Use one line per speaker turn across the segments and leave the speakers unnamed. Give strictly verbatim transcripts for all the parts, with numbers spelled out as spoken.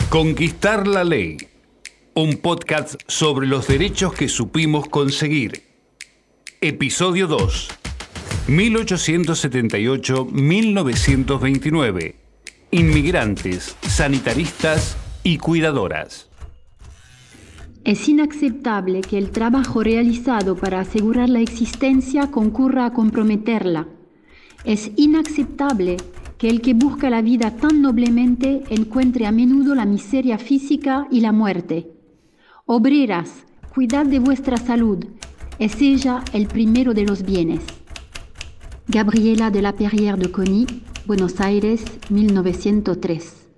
Conquistar la ley, un podcast sobre los derechos que supimos conseguir. Episodio dos, mil ochocientos setenta y ocho a mil novecientos veintinueve. Inmigrantes, sanitaristas y cuidadoras.
Es inaceptable que el trabajo realizado para asegurar la existencia concurra a comprometerla. Es inaceptable que el que busca la vida tan noblemente encuentre a menudo la miseria física y la muerte. Obreras, cuidad de vuestra salud, es ella el primero de los bienes. Gabriela de la Perrière de Cony, Buenos Aires, mil novecientos tres.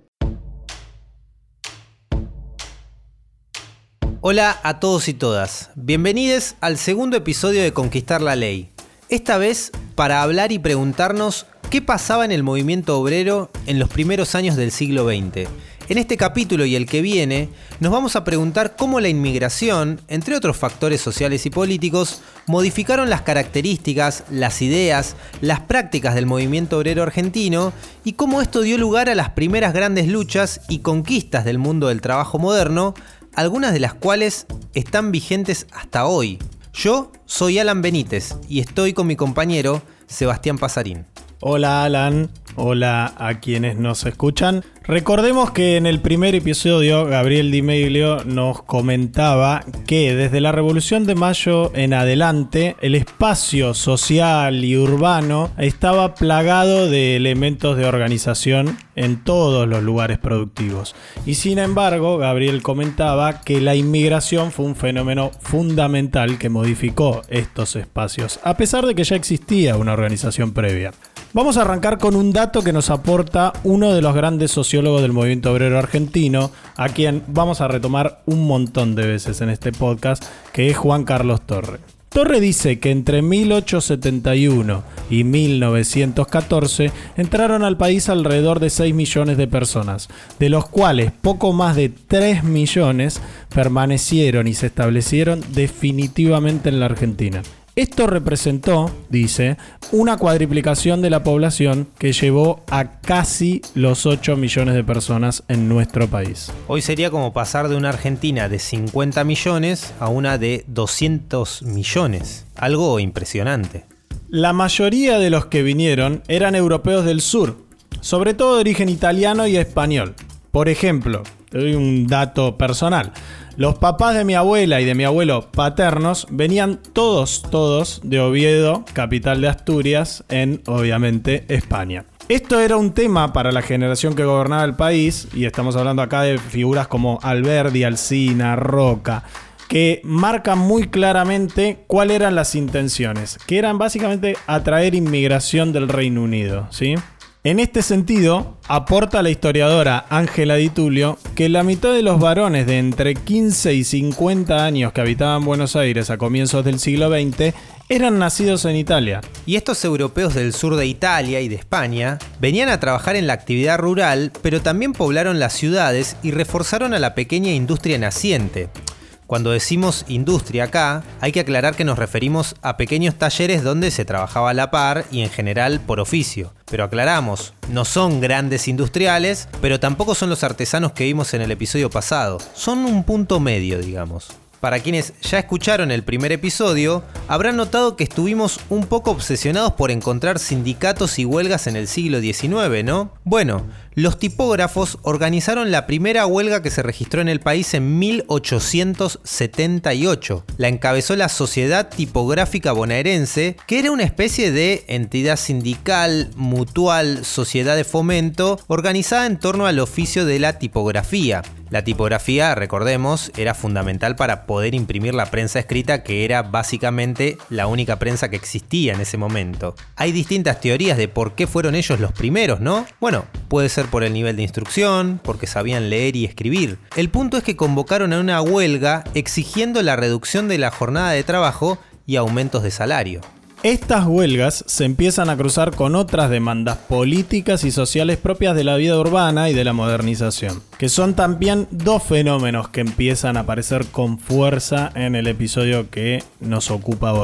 Hola a todos y todas, bienvenidos al segundo episodio de Conquistar la Ley. Esta vez para hablar y preguntarnos qué pasaba en el movimiento obrero en los primeros años del siglo veinte. En este capítulo y el que viene, nos vamos a preguntar cómo la inmigración, entre otros factores sociales y políticos, modificaron las características, las ideas, las prácticas del movimiento obrero argentino y cómo esto dio lugar a las primeras grandes luchas y conquistas del mundo del trabajo moderno, algunas de las cuales están vigentes hasta hoy. Yo soy Alan Benítez y estoy con mi compañero Sebastián Pasarín.
Hola Alan, hola a quienes nos escuchan. Recordemos que en el primer episodio Gabriel Di Meglio nos comentaba que desde la Revolución de Mayo en adelante el espacio social y urbano estaba plagado de elementos de organización en todos los lugares productivos. Y sin embargo, Gabriel comentaba que la inmigración fue un fenómeno fundamental que modificó estos espacios, a pesar de que ya existía una organización previa. Vamos a arrancar con un dato que nos aporta uno de los grandes sociólogos del movimiento obrero argentino, a quien vamos a retomar un montón de veces en este podcast, que es Juan Carlos Torre. Torre dice que entre mil ochocientos setenta y uno y mil novecientos catorce entraron al país alrededor de seis millones de personas, de los cuales poco más de tres millones permanecieron y se establecieron definitivamente en la Argentina. Esto representó, dice, una cuadriplicación de la población que llevó a casi los ocho millones de personas en nuestro país.
Hoy sería como pasar de una Argentina de cincuenta millones a una de doscientos millones. Algo impresionante.
La mayoría de los que vinieron eran europeos del sur, sobre todo de origen italiano y español. Por ejemplo, te doy un dato personal. Los papás de mi abuela y de mi abuelo paternos venían todos, todos de Oviedo, capital de Asturias, en, obviamente, España. Esto era un tema para la generación que gobernaba el país, y estamos hablando acá de figuras como Alberdi, Alsina, Roca, que marcan muy claramente cuáles eran las intenciones, que eran básicamente atraer inmigración del Reino Unido, ¿sí? En este sentido, aporta la historiadora Ángela Di Tullio que la mitad de los varones de entre quince y cincuenta años que habitaban Buenos Aires a comienzos del siglo veinte eran nacidos en Italia.
Y estos europeos del sur de Italia y de España venían a trabajar en la actividad rural, pero también poblaron las ciudades y reforzaron a la pequeña industria naciente. Cuando decimos industria acá, hay que aclarar que nos referimos a pequeños talleres donde se trabajaba a la par y en general por oficio. Pero aclaramos, no son grandes industriales, pero tampoco son los artesanos que vimos en el episodio pasado. Son un punto medio, digamos. Para quienes ya escucharon el primer episodio, habrán notado que estuvimos un poco obsesionados por encontrar sindicatos y huelgas en el siglo diecinueve, ¿no? Bueno, los tipógrafos organizaron la primera huelga que se registró en el país en mil ochocientos setenta y ocho. La encabezó la Sociedad Tipográfica Bonaerense, que era una especie de entidad sindical, mutual, sociedad de fomento, organizada en torno al oficio de la tipografía. La tipografía, recordemos, era fundamental para poder imprimir la prensa escrita, que era básicamente la única prensa que existía en ese momento. Hay distintas teorías de por qué fueron ellos los primeros, ¿no? Bueno, puede ser por el nivel de instrucción, porque sabían leer y escribir. El punto es que convocaron a una huelga exigiendo la reducción de la jornada de trabajo y aumentos de salario.
Estas huelgas se empiezan a cruzar con otras demandas políticas y sociales propias de la vida urbana y de la modernización, que son también dos fenómenos que empiezan a aparecer con fuerza en el episodio que nos ocupa hoy.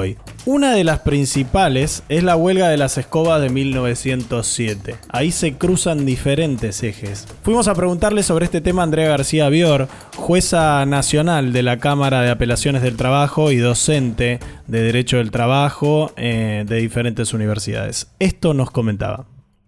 Una de las principales es la huelga de las escobas de mil novecientos siete. Ahí se cruzan diferentes ejes. Fuimos a preguntarle sobre este tema a Andrea García Bior, jueza nacional de la Cámara de Apelaciones del Trabajo y docente de Derecho del Trabajo eh, de diferentes universidades. Esto nos comentaba.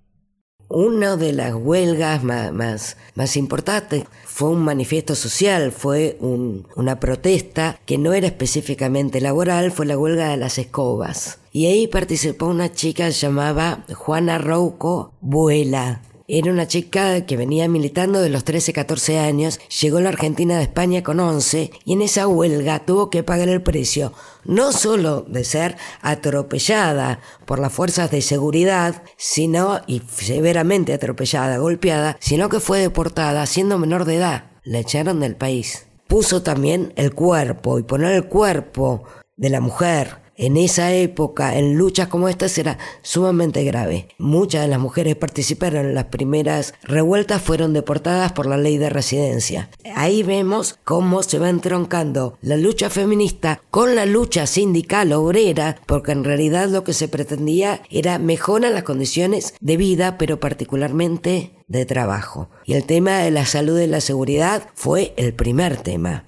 Una de las huelgas más, más, más importantes fue un manifiesto social, fue un, una protesta que no era específicamente laboral, fue la huelga de las escobas. Y ahí participó una chica llamada Juana Rouco Buela. Era una chica que venía militando de los trece, catorce años, llegó a la Argentina de España con once y en esa huelga tuvo que pagar el precio, no solo de ser atropellada por las fuerzas de seguridad, sino, y severamente atropellada, golpeada, sino que fue deportada siendo menor de edad. La echaron del país. Puso también el cuerpo, y poner el cuerpo de la mujer en esa época, en luchas como estas, era sumamente grave. Muchas de las mujeres que participaron en las primeras revueltas fueron deportadas por la ley de residencia. Ahí vemos cómo se va entroncando la lucha feminista con la lucha sindical obrera, porque en realidad lo que se pretendía era mejorar las condiciones de vida, pero particularmente de trabajo. Y el tema de la salud y la seguridad fue el primer tema.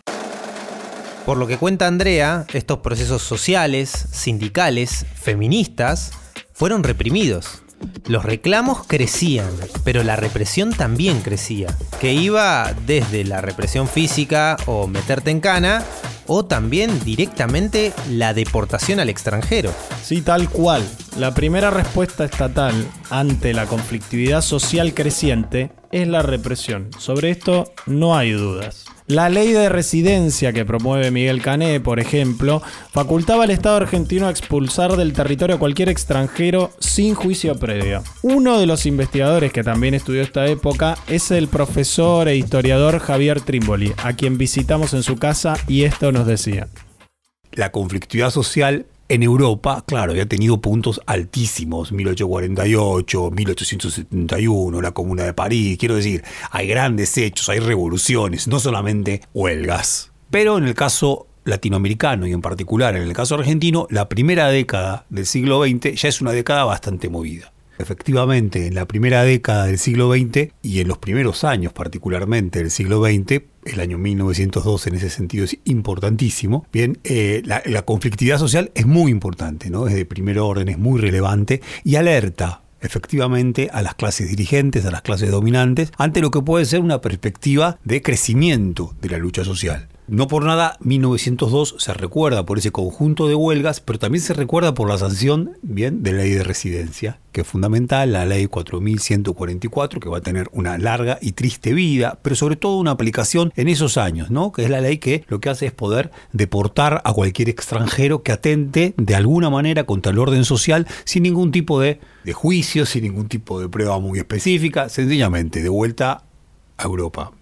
Por lo que cuenta Andrea, estos procesos sociales, sindicales, feministas, fueron reprimidos. Los reclamos crecían, pero la represión también crecía, que iba desde la represión física o meterte en cana, o también directamente la deportación al extranjero.
Sí, tal cual. La primera respuesta estatal ante la conflictividad social creciente es la represión. Sobre esto no hay dudas. La ley de residencia que promueve Miguel Cané, por ejemplo, facultaba al Estado argentino a expulsar del territorio a cualquier extranjero sin juicio previo. Uno de los investigadores que también estudió esta época es el profesor e historiador Javier Trimboli, a quien visitamos en su casa y esto nos decía.
La conflictividad social en Europa, claro, había tenido puntos altísimos, mil ochocientos cuarenta y ocho, mil ochocientos setenta y uno, la Comuna de París, quiero decir, hay grandes hechos, hay revoluciones, no solamente huelgas. Pero en el caso latinoamericano y en particular en el caso argentino, la primera década del siglo veinte ya es una década bastante movida. Efectivamente, en la primera década del siglo veinte y en los primeros años particularmente del siglo veinte, el año mil novecientos dos en ese sentido es importantísimo, bien, eh, la, la conflictividad social es muy importante, ¿no? Es de primer orden, es muy relevante y alerta efectivamente a las clases dirigentes, a las clases dominantes, ante lo que puede ser una perspectiva de crecimiento de la lucha social. No por nada, mil novecientos dos se recuerda por ese conjunto de huelgas, pero también se recuerda por la sanción, bien, de la ley de residencia, que es fundamental, la ley cuatro mil ciento cuarenta y cuatro, que va a tener una larga y triste vida, pero sobre todo una aplicación en esos años, ¿no? Que es la ley que lo que hace es poder deportar a cualquier extranjero que atente de alguna manera contra el orden social sin ningún tipo de, de juicio, sin ningún tipo de prueba muy específica, sencillamente de vuelta a Europa.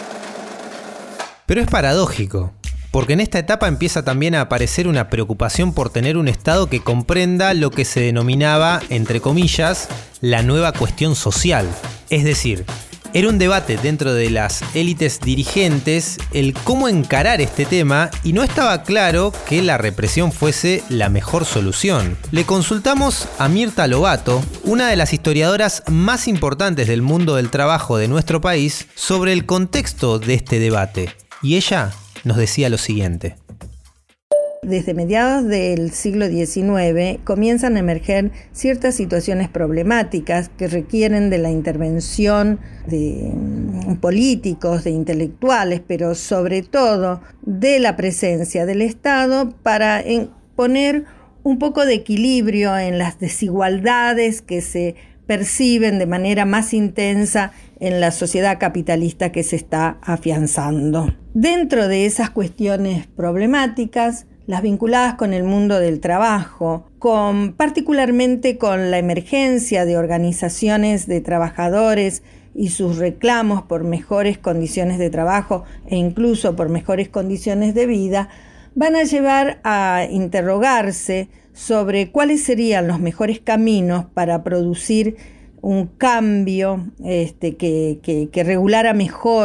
Pero es paradójico, porque en esta etapa empieza también a aparecer una preocupación por tener un Estado que comprenda lo que se denominaba, entre comillas, la nueva cuestión social. Es decir, era un debate dentro de las élites dirigentes el cómo encarar este tema y no estaba claro que la represión fuese la mejor solución. Le consultamos a Mirta Lobato, una de las historiadoras más importantes del mundo del trabajo de nuestro país, sobre el contexto de este debate. Y ella nos decía lo siguiente.
Desde mediados del siglo diecinueve comienzan a emerger ciertas situaciones problemáticas que requieren de la intervención de políticos, de intelectuales, pero sobre todo de la presencia del Estado para poner un poco de equilibrio en las desigualdades que se perciben de manera más intensa en la sociedad capitalista que se está afianzando. Dentro de esas cuestiones problemáticas, las vinculadas con el mundo del trabajo, con, particularmente con la emergencia de organizaciones de trabajadores y sus reclamos por mejores condiciones de trabajo e incluso por mejores condiciones de vida, van a llevar a interrogarse sobre cuáles serían los mejores caminos para producir un cambio este, que, que, que regulara mejor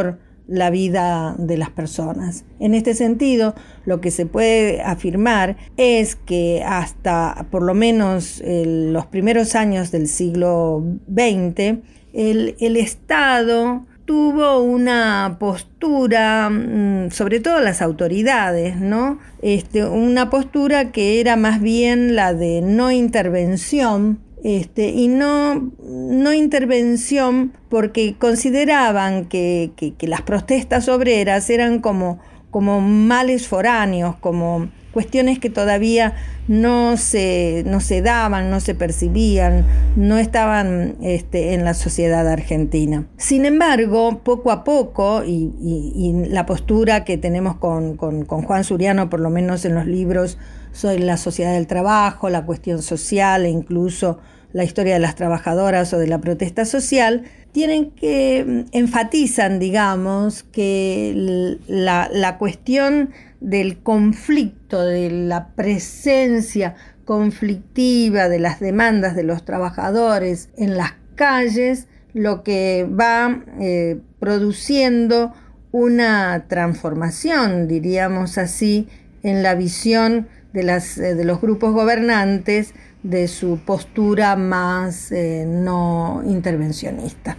la vida de las personas. En este sentido, lo que se puede afirmar es que hasta por lo menos eh, los primeros años del siglo veinte, el, el Estado tuvo una postura, sobre todo las autoridades, ¿no? Este, una postura que era más bien la de no intervención, este, y no, no intervención porque consideraban que, que, que las protestas obreras eran como, como males foráneos, como cuestiones que todavía no se, no se daban, no se percibían, no estaban este, en la sociedad argentina. Sin embargo, poco a poco, y, y, y la postura que tenemos con, con, con Juan Suriano, por lo menos en los libros sobre la sociedad del trabajo, la cuestión social e incluso la historia de las trabajadoras o de la protesta social, tienen que enfatizan, digamos, que la, la cuestión del conflicto, de la presencia conflictiva de las demandas de los trabajadores en las calles, lo que va eh, produciendo una transformación, diríamos así, en la visión de, las, eh, de los grupos gobernantes de su postura más eh, no intervencionista.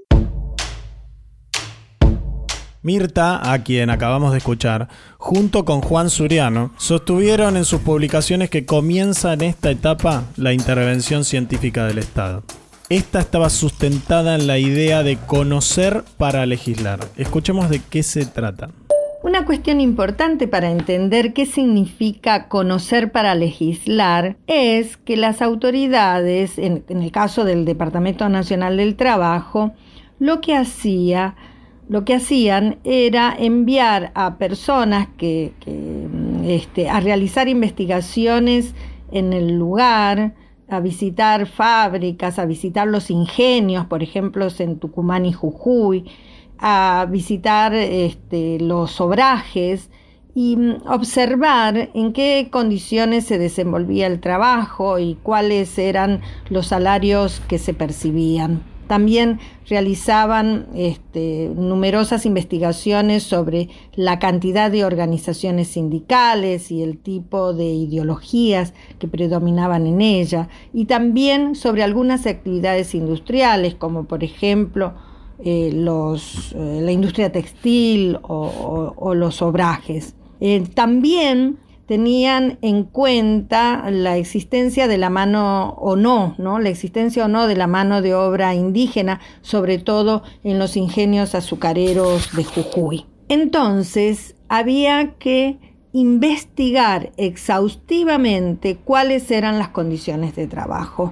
Mirta, a quien acabamos de escuchar, junto con Juan Suriano, sostuvieron en sus publicaciones que comienza en esta etapa la intervención científica del Estado. Esta estaba sustentada en la idea de conocer para legislar. Escuchemos de qué se trata.
Una cuestión importante para entender qué significa conocer para legislar es que las autoridades, en, en el caso del Departamento Nacional del Trabajo, lo que hacía Lo que hacían era enviar a personas que, que, este, a realizar investigaciones en el lugar, a visitar fábricas, a visitar los ingenios, por ejemplo, en Tucumán y Jujuy, a visitar este, los obrajes y observar en qué condiciones se desenvolvía el trabajo y cuáles eran los salarios que se percibían. También realizaban este, numerosas investigaciones sobre la cantidad de organizaciones sindicales y el tipo de ideologías que predominaban en ella, y también sobre algunas actividades industriales, como por ejemplo eh, los, eh, la industria textil o, o, o los obrajes. Eh, también tenían en cuenta la existencia de la mano o no, ¿no? La existencia o no de la mano de obra indígena, sobre todo en los ingenios azucareros de Jujuy. Entonces, había que investigar exhaustivamente cuáles eran las condiciones de trabajo.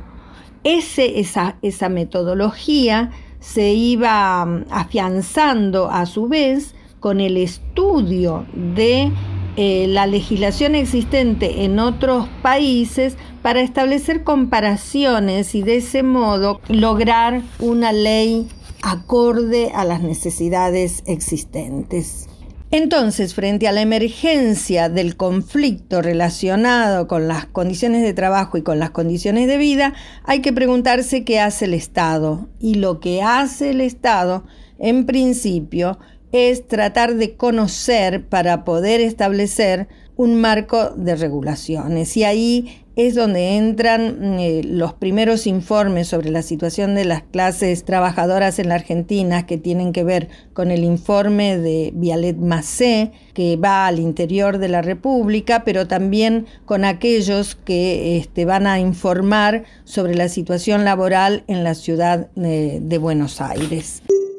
Ese, esa, esa metodología se iba afianzando a su vez con el estudio de Eh, la legislación existente en otros países para establecer comparaciones y de ese modo lograr una ley acorde a las necesidades existentes. Entonces, frente a la emergencia del conflicto relacionado con las condiciones de trabajo y con las condiciones de vida, hay que preguntarse qué hace el Estado. Y lo que hace el Estado, en principio, es tratar de conocer para poder establecer un marco de regulaciones. Y ahí es donde entran eh, los primeros informes sobre la situación de las clases trabajadoras en la Argentina, que tienen que ver con el informe de Vialet Macé, que va al interior de la República, pero también con aquellos que este, van a informar sobre la situación laboral en la ciudad de, de Buenos Aires.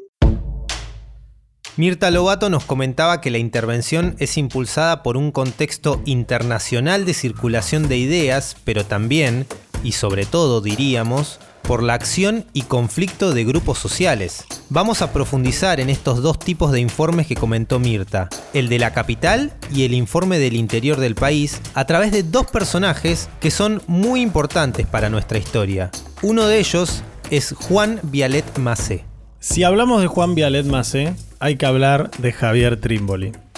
Mirta Lobato nos comentaba que la intervención es impulsada por un contexto internacional de circulación de ideas, pero también, y sobre todo diríamos, por la acción y conflicto de grupos sociales. Vamos a profundizar en estos dos tipos de informes que comentó Mirta, el de la capital y el informe del interior del país, a través de dos personajes que son muy importantes para nuestra historia. Uno de ellos es Juan Vialet Macé.
Si hablamos de Juan Vialet Macé, hay que hablar de Javier Trímboli.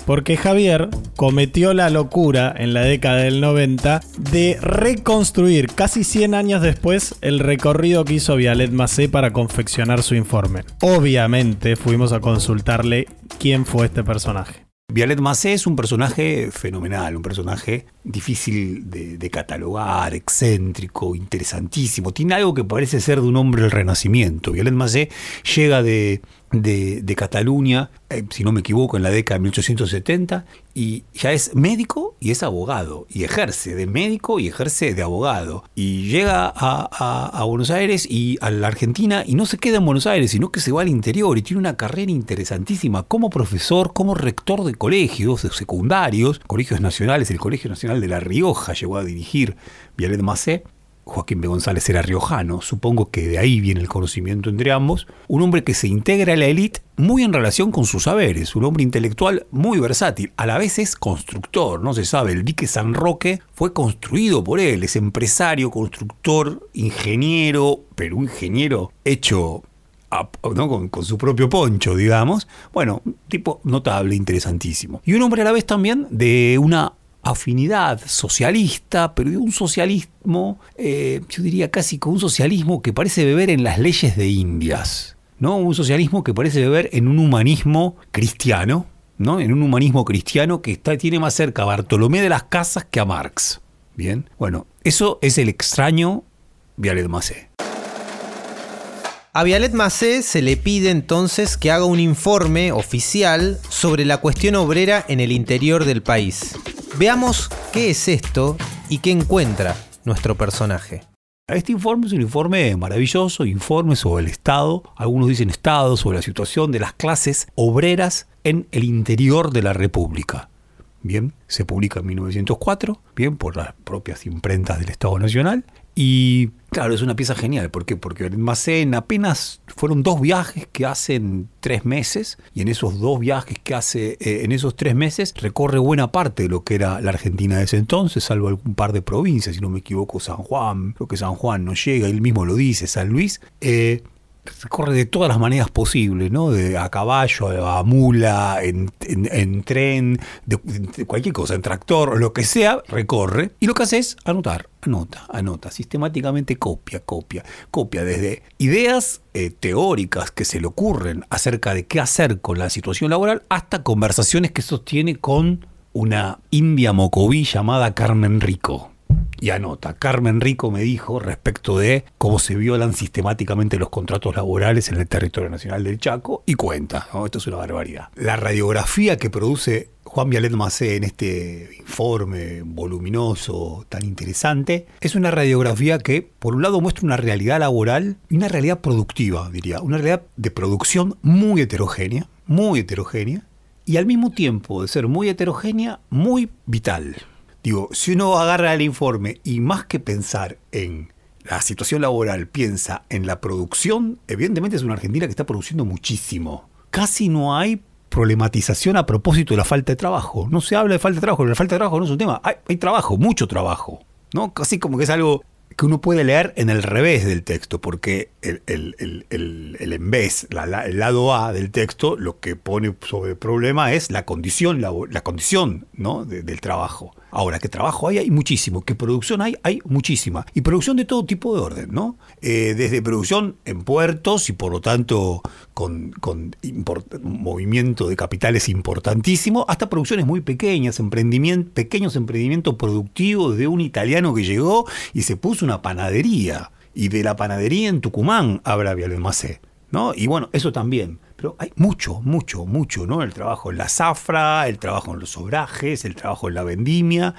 Porque Javier cometió la locura en la década del noventa de reconstruir casi cien años después el recorrido que hizo Vialet Macé para confeccionar su informe. Obviamente fuimos a consultarle quién fue este personaje.
Vialet Macé es un personaje fenomenal, un personaje difícil de, de catalogar, excéntrico, interesantísimo. Tiene algo que parece ser de un hombre del Renacimiento. Vialet Macé llega de, de, de Cataluña, eh, si no me equivoco, en la década de mil ochocientos setenta, y ya es médico y es abogado, y ejerce de médico y ejerce de abogado. Y llega a, a, a Buenos Aires y a la Argentina, y no se queda en Buenos Aires, sino que se va al interior y tiene una carrera interesantísima como profesor, como rector de colegios de secundarios, colegios nacionales. El Colegio Nacional de La Rioja llegó a dirigir Vialet Macé. Joaquín B. González era riojano, supongo que de ahí viene el conocimiento entre ambos. Un hombre que se integra a la élite muy en relación con sus saberes, un hombre intelectual muy versátil, a la vez es constructor, no se sabe, el dique San Roque fue construido por él, es empresario, constructor, ingeniero, pero un ingeniero hecho a, ¿no? con, con su propio poncho, digamos. Bueno, un tipo notable, interesantísimo. Y un hombre a la vez también de una afinidad socialista, pero de un socialismo, eh, yo diría casi con un socialismo que parece beber en las leyes de Indias, ¿no? Un socialismo que parece beber en un humanismo cristiano, ¿no? En un humanismo cristiano que está, tiene más cerca a Bartolomé de las Casas que a Marx. Bien, bueno, eso es el extraño Vialet Macé.
A Vialet Macé se le pide entonces que haga un informe oficial sobre la cuestión obrera en el interior del país. Veamos qué es esto y qué encuentra nuestro personaje.
Este informe es un informe maravilloso, informe sobre el Estado, algunos dicen Estado, sobre la situación de las clases obreras en el interior de la República. Bien, se publica en mil novecientos cuatro, bien, por las propias imprentas del Estado Nacional. Y claro, es una pieza genial. ¿Por qué? Porque Vialet Macé en apenas fueron dos viajes que hace en tres meses, y en esos dos viajes que hace eh, en esos tres meses recorre buena parte de lo que era la Argentina de ese entonces, salvo algún par de provincias, si no me equivoco, San Juan, creo que San Juan no llega, él mismo lo dice, San Luis. Eh, recorre de todas las maneras posibles, ¿no? De a caballo, a mula, en, en, en tren, de, de cualquier cosa, en tractor, lo que sea, recorre. Y lo que hace es anotar, anota, anota, sistemáticamente copia, copia, copia desde ideas eh, teóricas que se le ocurren acerca de qué hacer con la situación laboral hasta conversaciones que sostiene con una india mocoví llamada Carmen Rico. Y anota, Carmen Rico me dijo respecto de cómo se violan sistemáticamente los contratos laborales en el territorio nacional del Chaco, y cuenta, ¿no? Esto es una barbaridad. La radiografía que produce Juan Vialet Macé en este informe voluminoso, tan interesante, es una radiografía que, por un lado, muestra una realidad laboral y una realidad productiva, diría, una realidad de producción muy heterogénea, muy heterogénea, y al mismo tiempo de ser muy heterogénea, muy vital. Digo, si uno agarra el informe y más que pensar en la situación laboral, piensa en la producción, evidentemente es una Argentina que está produciendo muchísimo. Casi no hay problematización a propósito de la falta de trabajo. No se habla de falta de trabajo, la falta de trabajo no es un tema. Hay, hay trabajo, mucho trabajo, ¿no? Casi como que es algo que uno puede leer en el revés del texto, porque el, el, el, el, el en vez, la, la, el lado A del texto, lo que pone sobre el problema es la condición, la, la condición, ¿no? de, del trabajo. Ahora, ¿qué trabajo hay? Hay muchísimo. ¿Qué producción hay? Hay muchísima. Y producción de todo tipo de orden, ¿no? Eh, desde producción en puertos y por lo tanto con, con import- movimiento de capitales importantísimo, hasta producciones muy pequeñas, emprendimiento, pequeños emprendimientos productivos de un italiano que llegó y se puso una panadería. Y de la panadería en Tucumán habla Vialet Macé, ¿no? Y bueno, eso también. Pero hay mucho, mucho, mucho, ¿no? El trabajo en la zafra, el trabajo en los obrajes, el trabajo en la vendimia.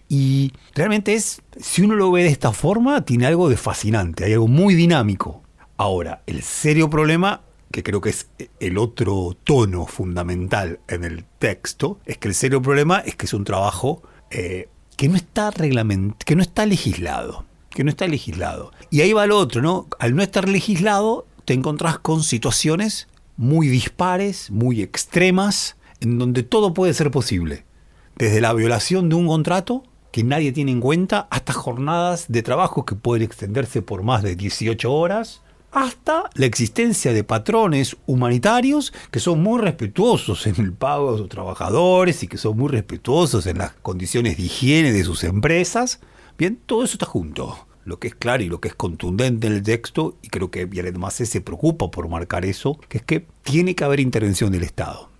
Y realmente es, si uno lo ve de esta forma, tiene algo de fascinante, hay algo muy dinámico. Ahora, el serio problema, que creo que es el otro tono fundamental en el texto, es que el serio problema es que es un trabajo eh, que no está reglament- que no está legislado. que no está legislado. Y ahí va lo otro, ¿no? Al no estar legislado, te encontrás con situaciones muy dispares, muy extremas, en donde todo puede ser posible. Desde la violación de un contrato que nadie tiene en cuenta, hasta jornadas de trabajo que pueden extenderse por más de dieciocho horas, hasta la existencia de patrones humanitarios que son muy respetuosos en el pago de sus trabajadores y que son muy respetuosos en las condiciones de higiene de sus empresas. Bien, todo eso está junto. Lo que es claro y lo que es contundente en el texto, y creo que Vialet Macé se preocupa por marcar eso, que es que tiene que haber intervención del Estado.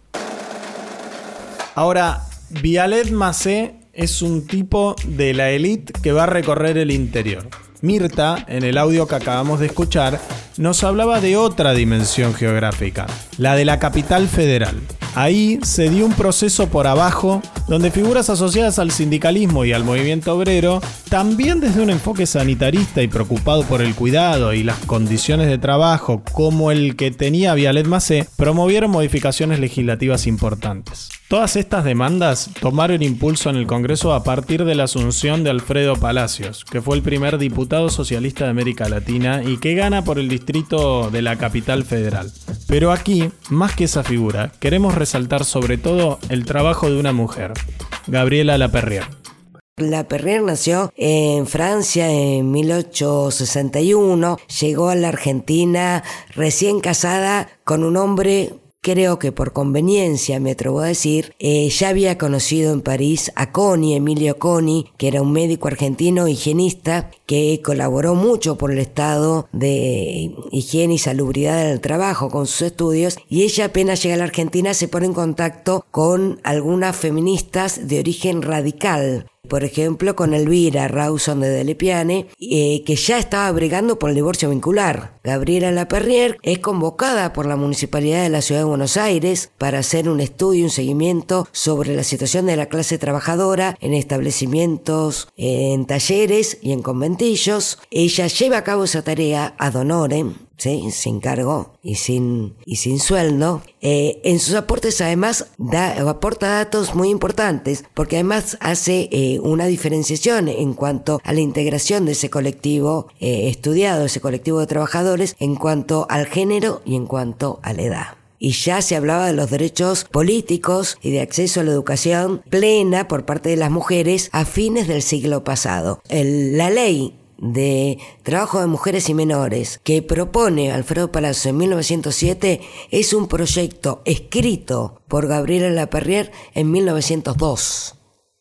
Ahora, Vialet Macé es un tipo de la élite que va a recorrer el interior. Mirta, en el audio que acabamos de escuchar, nos hablaba de otra dimensión geográfica, la de la capital federal. Ahí se dio un proceso por abajo donde figuras asociadas al sindicalismo y al movimiento obrero, también desde un enfoque sanitarista y preocupado por el cuidado y las condiciones de trabajo como el que tenía Vialet Macé, promovieron modificaciones legislativas importantes. Todas estas demandas tomaron impulso en el Congreso a partir de la asunción de Alfredo Palacios, que fue el primer diputado socialista de América Latina y que gana por el distrito de la capital federal. Pero aquí, más que esa figura, queremos resaltar sobre todo el trabajo de una mujer, Gabriela Lapeyriere.
Lapeyriere nació en Francia en mil ochocientos sesenta y uno, llegó a la Argentina recién casada con un hombre. Creo que por conveniencia, me atrevo a decir, eh, ya había conocido en París a Coni, Emilio Coni, que era un médico argentino higienista que colaboró mucho por el estado de higiene y salubridad del trabajo con sus estudios, y ella apenas llega a la Argentina se pone en contacto con algunas feministas de origen radical. Por ejemplo, con Elvira Rawson de Delepiane, eh, que ya estaba bregando por el divorcio vincular. Gabriela Lapeyriere es convocada por la Municipalidad de la Ciudad de Buenos Aires para hacer un estudio, un seguimiento sobre la situación de la clase trabajadora en establecimientos, en talleres y en conventillos. Ella lleva a cabo esa tarea ad honorem, ¿sí? Sin cargo y sin, y sin sueldo. Eh, en sus aportes además da, aporta datos muy importantes, porque además hace eh, una diferenciación en cuanto a la integración de ese colectivo eh, estudiado, ese colectivo de trabajadores, en cuanto al género y en cuanto a la edad. Y ya se hablaba de los derechos políticos y de acceso a la educación plena por parte de las mujeres a fines del siglo pasado. El, la ley de trabajo de mujeres y menores que propone Alfredo Palacios en mil novecientos siete es un proyecto escrito por Gabriela Lapeyriere en mil novecientos dos.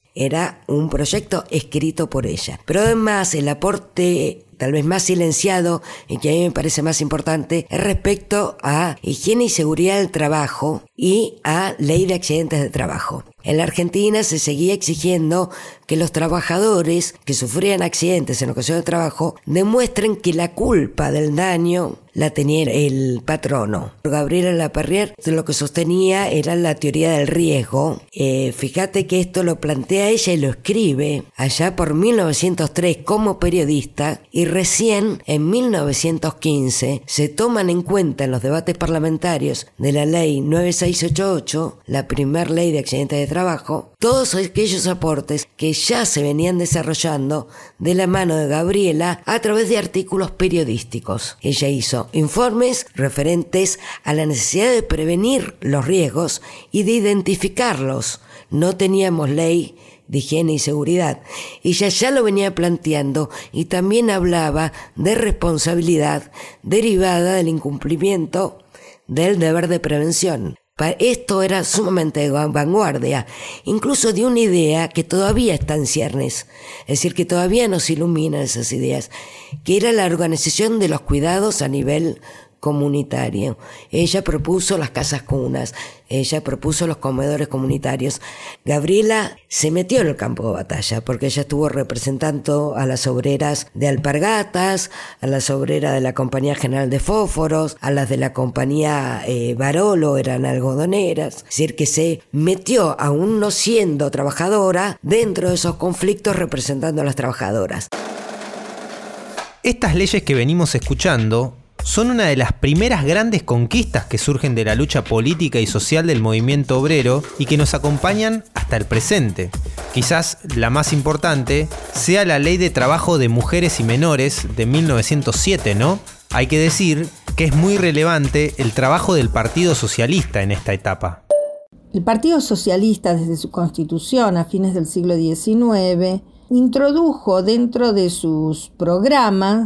Era un proyecto escrito por ella. Pero además el aporte tal vez más silenciado y que a mí me parece más importante es respecto a higiene y seguridad del trabajo y a ley de accidentes de trabajo. En la Argentina se seguía exigiendo que los trabajadores que sufrían accidentes en ocasión de trabajo demuestren que la culpa del daño la tenía el patrono. Gabriela Lapeyriere lo que sostenía era la teoría del riesgo. Eh, fíjate que esto lo plantea ella y lo escribe allá por mil novecientos tres como periodista, y recién en mil novecientos quince se toman en cuenta en los debates parlamentarios de la ley nueve seis ocho ocho, la primer ley de accidentes de trabajo, todos aquellos aportes que ya se venían desarrollando de la mano de Gabriela a través de artículos periodísticos. Ella hizo informes referentes a la necesidad de prevenir los riesgos y de identificarlos. No teníamos ley de higiene y seguridad. Ella ya lo venía planteando y también hablaba de responsabilidad derivada del incumplimiento del deber de prevención. Esto era sumamente de vanguardia, incluso de una idea que todavía está en ciernes, es decir, que todavía nos iluminan esas ideas, que era la organización de los cuidados a nivel comunitario. Ella propuso las casas cunas, ella propuso los comedores comunitarios. Gabriela se metió en el campo de batalla porque ella estuvo representando a las obreras de Alpargatas, a las obreras de la Compañía General de Fósforos, a las de la Compañía eh, Barolo, eran algodoneras. Es decir, que se metió, aún no siendo trabajadora, dentro de esos conflictos representando a las trabajadoras.
Estas leyes que venimos escuchando son una de las primeras grandes conquistas que surgen de la lucha política y social del movimiento obrero y que nos acompañan hasta el presente. Quizás la más importante sea la Ley de Trabajo de Mujeres y Menores de mil novecientos siete, ¿no? Hay que decir que es muy relevante el trabajo del Partido Socialista en esta etapa.
El Partido Socialista, desde su constitución a fines del siglo diecinueve, introdujo dentro de sus programas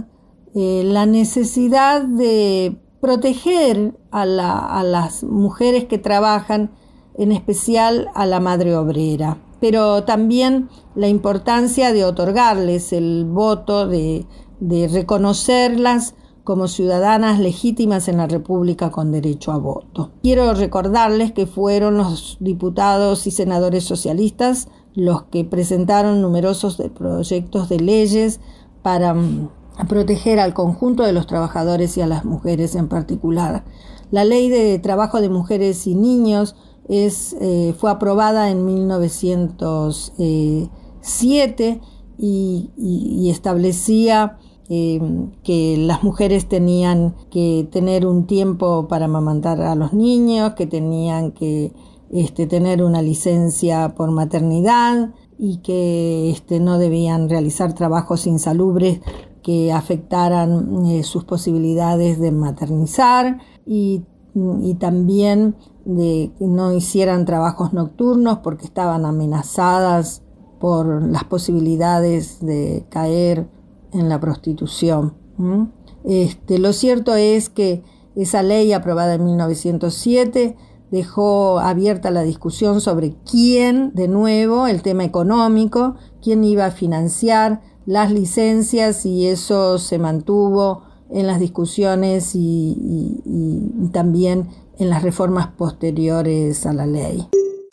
eh, la necesidad de proteger a, la, a las mujeres que trabajan, en especial a la madre obrera, pero también la importancia de otorgarles el voto, de, de reconocerlas como ciudadanas legítimas en la República con derecho a voto. Quiero recordarles que fueron los diputados y senadores socialistas los que presentaron numerosos de proyectos de leyes para um, proteger al conjunto de los trabajadores y a las mujeres en particular. La Ley de Trabajo de Mujeres y Niños es, eh, fue aprobada en mil novecientos siete y, y, y establecía Eh, que las mujeres tenían que tener un tiempo para amamantar a los niños, que tenían que este, tener una licencia por maternidad y que este, no debían realizar trabajos insalubres que afectaran eh, sus posibilidades de maternizar y, y también de que no hicieran trabajos nocturnos porque estaban amenazadas por las posibilidades de caer en la prostitución. ¿Mm? Este, lo cierto es que esa ley aprobada en mil novecientos siete dejó abierta la discusión sobre quién, de nuevo, el tema económico, quién iba a financiar las licencias, y eso se mantuvo en las discusiones y, y, y también en las reformas posteriores a la ley.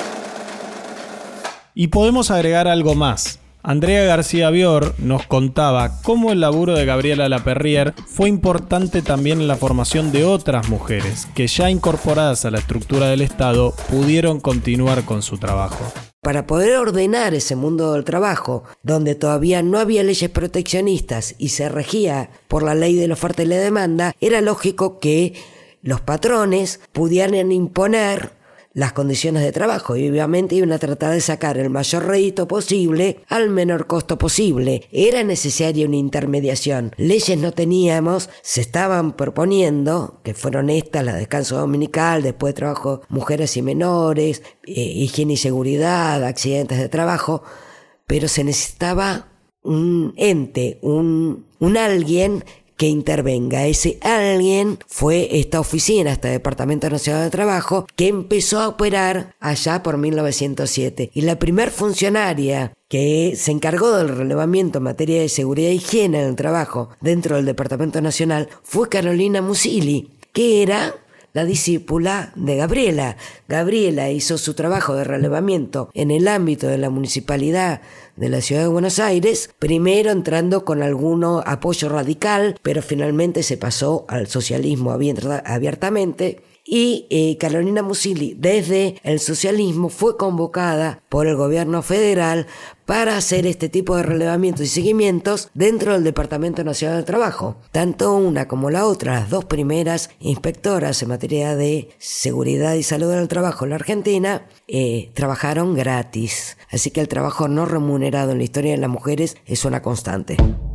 Y podemos agregar algo más. Andrea García Bior nos contaba cómo el laburo de Gabriela Laperriere fue importante también en la formación de otras mujeres que, ya incorporadas a la estructura del Estado, pudieron continuar con su trabajo.
Para poder ordenar ese mundo del trabajo, donde todavía no había leyes proteccionistas y se regía por la ley de la oferta y la demanda, era lógico que los patrones pudieran imponer las condiciones de trabajo y obviamente iban a tratar de sacar el mayor rédito posible al menor costo posible. Era necesaria una intermediación. Leyes no teníamos, se estaban proponiendo, que fueron estas, la de descanso dominical, después de trabajo mujeres y menores, eh, higiene y seguridad, accidentes de trabajo, pero se necesitaba un ente, un, un alguien que intervenga. Ese alguien fue esta oficina, este Departamento Nacional de Trabajo, que empezó a operar allá por mil novecientos siete. Y la primer funcionaria que se encargó del relevamiento en materia de seguridad e higiene en el trabajo dentro del Departamento Nacional fue Carolina Musili, que era la discípula de Gabriela. Gabriela hizo su trabajo de relevamiento en el ámbito de la municipalidad de la ciudad de Buenos Aires, primero entrando con algún apoyo radical, pero finalmente se pasó al socialismo abiertamente. Y eh, Carolina Musili, desde el socialismo, fue convocada por el gobierno federal para hacer este tipo de relevamientos y seguimientos dentro del Departamento Nacional de Trabajo. Tanto una como la otra, las dos primeras inspectoras en materia de seguridad y salud en el trabajo en la Argentina, eh, trabajaron gratis. Así que el trabajo no remunerado en la historia de las mujeres es una constante.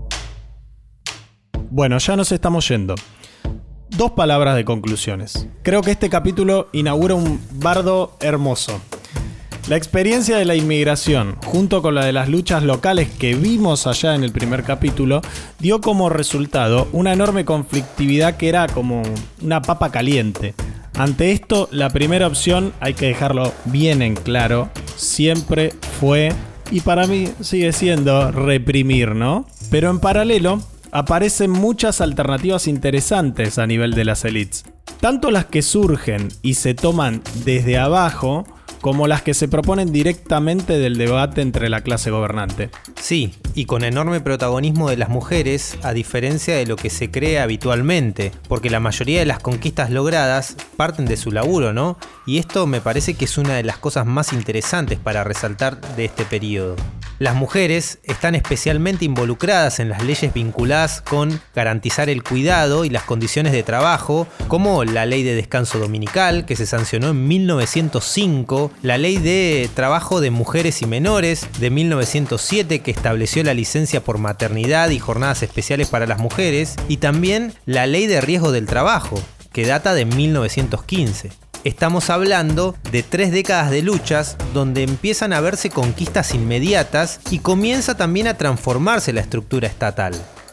Bueno, ya nos estamos yendo. Dos palabras de conclusiones. Creo que este capítulo inaugura un bardo hermoso. La experiencia de la inmigración, junto con la de las luchas locales que vimos allá en el primer capítulo, dio como resultado una enorme conflictividad que era como una papa caliente. Ante esto, la primera opción, hay que dejarlo bien en claro, siempre fue, y para mí sigue siendo, reprimir, ¿no? Pero en paralelo, aparecen muchas alternativas interesantes a nivel de las élites. Tanto las que surgen y se toman desde abajo, como las que se proponen directamente del debate entre la clase gobernante.
Sí, y con enorme protagonismo de las mujeres, a diferencia de lo que se cree habitualmente, porque la mayoría de las conquistas logradas parten de su laburo, ¿no? Y esto me parece que es una de las cosas más interesantes para resaltar de este periodo. Las mujeres están especialmente involucradas en las leyes vinculadas con garantizar el cuidado y las condiciones de trabajo, como la Ley de Descanso Dominical, que se sancionó en mil novecientos cinco, la Ley de Trabajo de Mujeres y Menores de mil novecientos siete, que estableció la licencia por maternidad y jornadas especiales para las mujeres, y también la Ley de Riesgo del Trabajo, que data de mil novecientos quince. Estamos hablando de tres décadas de luchas donde empiezan a verse conquistas inmediatas y comienza también a transformarse la estructura estatal.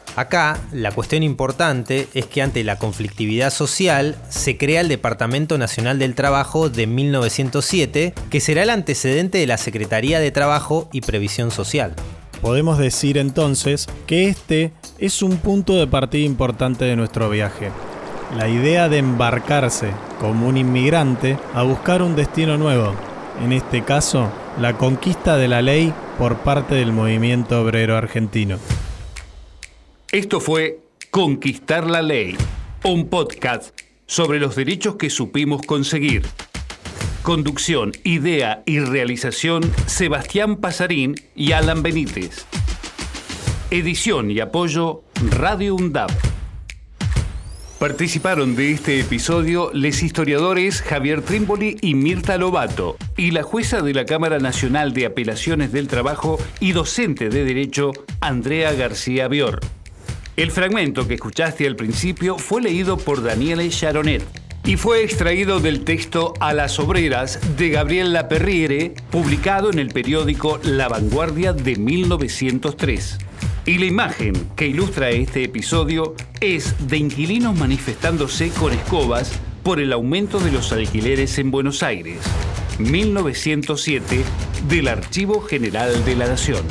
Acá, la cuestión importante es que ante la conflictividad social se crea el Departamento Nacional del Trabajo de mil novecientos siete, que será el antecedente de la Secretaría de Trabajo y Previsión Social.
Podemos decir entonces que este es un punto de partida importante de nuestro viaje. La idea de embarcarse como un inmigrante a buscar un destino nuevo. En este caso, la conquista de la ley por parte del movimiento obrero argentino.
Esto fue Conquistar la Ley, un podcast sobre los derechos que supimos conseguir. Conducción, idea y realización, Sebastián Pasarín y Alan Benítez. Edición y apoyo, Radio UNDAP. Participaron de este episodio los historiadores Javier Trimboli y Mirta Lobato, y la jueza de la Cámara Nacional de Apelaciones del Trabajo y docente de Derecho, Andrea García Bior. El fragmento que escuchaste al principio fue leído por Daniele Charonet y fue extraído del texto A las obreras de Gabriel Laperriere, publicado en el periódico La Vanguardia de mil novecientos tres. Y la imagen que ilustra este episodio es de inquilinos manifestándose con escobas por el aumento de los alquileres en Buenos Aires, mil novecientos siete, del Archivo General de la Nación.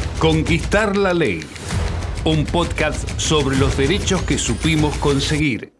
Conquistar la Ley, un podcast sobre los derechos que supimos conseguir.